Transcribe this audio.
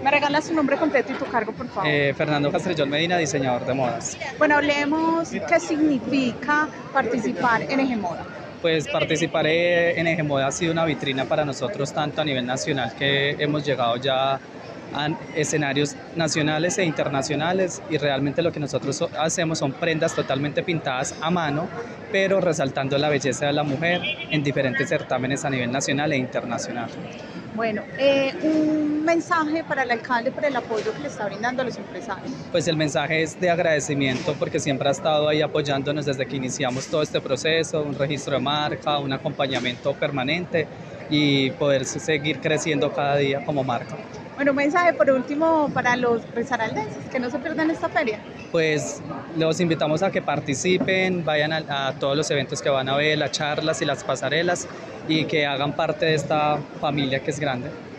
¿Me regalas tu nombre completo y tu cargo, por favor? Fernando Castrillón Medina, diseñador de modas. Bueno, hablemos qué significa participar en Egemoda. Pues participar en Egemoda ha sido una vitrina para nosotros tanto a nivel nacional que hemos llegado ya a escenarios nacionales e internacionales y realmente lo que nosotros hacemos son prendas totalmente pintadas a mano, pero resaltando la belleza de la mujer en diferentes certámenes a nivel nacional e internacional. Bueno, un mensaje para el alcalde por el apoyo que le está brindando a los empresarios. Pues el mensaje es de agradecimiento porque siempre ha estado ahí apoyándonos desde que iniciamos todo este proceso, un registro de marca, un acompañamiento permanente y poder seguir creciendo cada día como marca. Bueno, un mensaje por último para los risaraldenses, que no se pierdan esta feria. Pues los invitamos a que participen, vayan a todos los eventos que van a ver, las charlas y las pasarelas y que hagan parte de esta familia que es grande.